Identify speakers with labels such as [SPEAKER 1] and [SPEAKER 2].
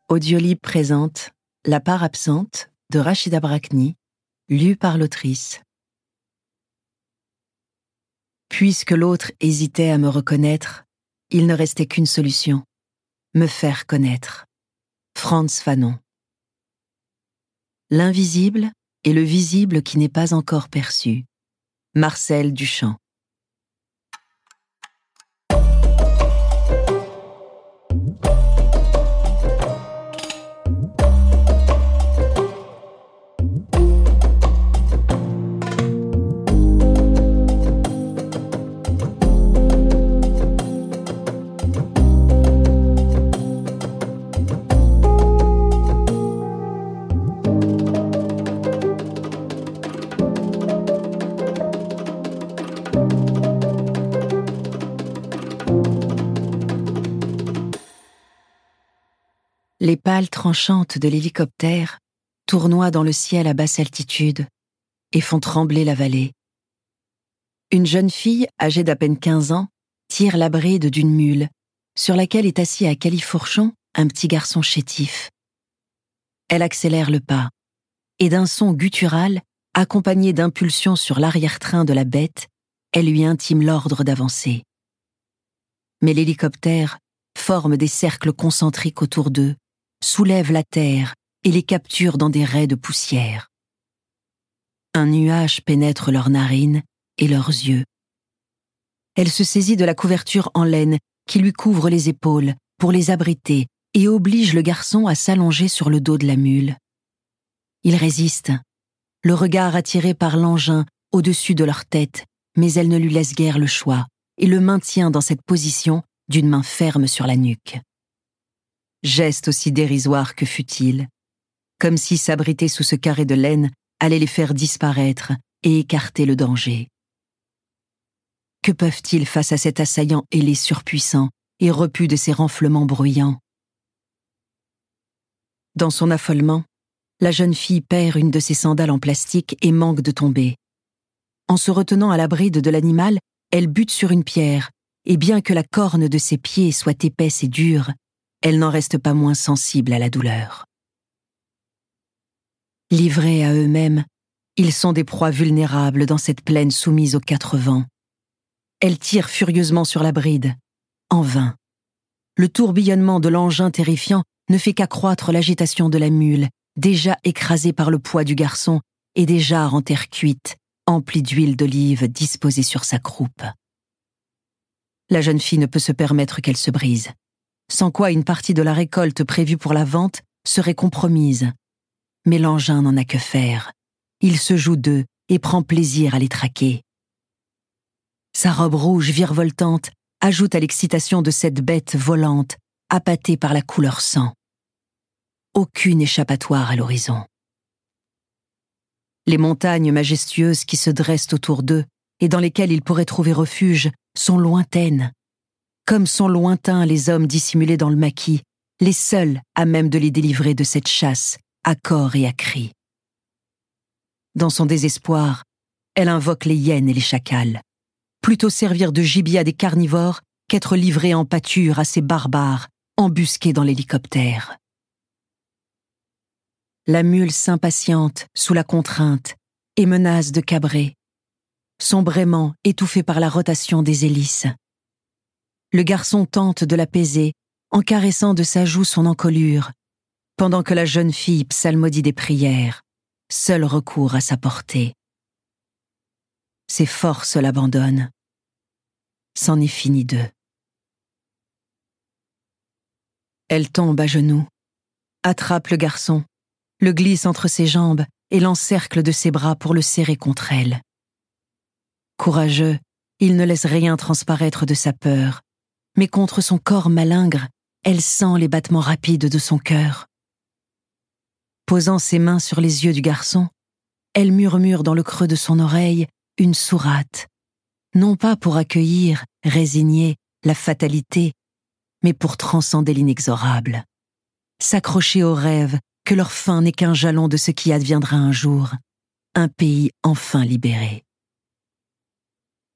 [SPEAKER 1] Audiolib présente La part absente de Rachida Brakni, lue par l'autrice. Puisque l'autre hésitait à me reconnaître, il ne restait qu'une solution, me faire connaître. Frantz Fanon. L'invisible est le visible qui n'est pas encore perçu. Marcel Duchamp. Les pales tranchantes de l'hélicoptère tournoient dans le ciel à basse altitude et font trembler la vallée. Une jeune fille, âgée d'à peine 15 ans, tire la bride d'une mule, sur laquelle est assis à califourchon un petit garçon chétif. Elle accélère le pas, et d'un son guttural, accompagné d'impulsions sur l'arrière-train de la bête, elle lui intime l'ordre d'avancer. Mais l'hélicoptère forme des cercles concentriques autour d'eux, soulève la terre et les capture dans des raies de poussière. Un nuage pénètre leurs narines et leurs yeux. Elle se saisit de la couverture en laine qui lui couvre les épaules pour les abriter et oblige le garçon à s'allonger sur le dos de la mule. Il résiste, le regard attiré par l'engin au-dessus de leur tête, mais elle ne lui laisse guère le choix et le maintient dans cette position d'une main ferme sur la nuque. Geste aussi dérisoire que futile, comme si s'abriter sous ce carré de laine allait les faire disparaître et écarter le danger. Que peuvent-ils face à cet assaillant ailé surpuissant et repu de ses renflements bruyants? Dans son affolement, la jeune fille perd une de ses sandales en plastique et manque de tomber. En se retenant à la bride de l'animal, elle bute sur une pierre, et bien que la corne de ses pieds soit épaisse et dure, elle n'en reste pas moins sensible à la douleur. Livrés à eux-mêmes, ils sont des proies vulnérables dans cette plaine soumise aux 4 vents. Elle tire furieusement sur la bride, en vain. Le tourbillonnement de l'engin terrifiant ne fait qu'accroître l'agitation de la mule, déjà écrasée par le poids du garçon et des jarres en terre cuite, emplies d'huile d'olive disposées sur sa croupe. La jeune fille ne peut se permettre qu'elle se brise, sans quoi une partie de la récolte prévue pour la vente serait compromise. Mais l'engin n'en a que faire. Il se joue d'eux et prend plaisir à les traquer. Sa robe rouge virevoltante ajoute à l'excitation de cette bête volante, appâtée par la couleur sang. Aucune échappatoire à l'horizon. Les montagnes majestueuses qui se dressent autour d'eux et dans lesquelles ils pourraient trouver refuge sont lointaines. Comme sont lointains les hommes dissimulés dans le maquis, les seuls à même de les délivrer de cette chasse, à corps et à cris. Dans son désespoir, elle invoque les hyènes et les chacals. Plutôt servir de gibier à des carnivores qu'être livrée en pâture à ces barbares, embusqués dans l'hélicoptère. La mule s'impatiente sous la contrainte et menace de cabrer. Son braiement étouffé par la rotation des hélices. Le garçon tente de l'apaiser en caressant de sa joue son encolure, pendant que la jeune fille psalmodie des prières, seul recours à sa portée. Ses forces l'abandonnent. C'en est fini d'eux. Elle tombe à genoux, attrape le garçon, le glisse entre ses jambes et l'encercle de ses bras pour le serrer contre elle. Courageux, il ne laisse rien transparaître de sa peur, mais contre son corps malingre, elle sent les battements rapides de son cœur. Posant ses mains sur les yeux du garçon, elle murmure dans le creux de son oreille une sourate, non pas pour accueillir, résignée, la fatalité, mais pour transcender l'inexorable, s'accrocher au rêve que leur fin n'est qu'un jalon de ce qui adviendra un jour, un pays enfin libéré.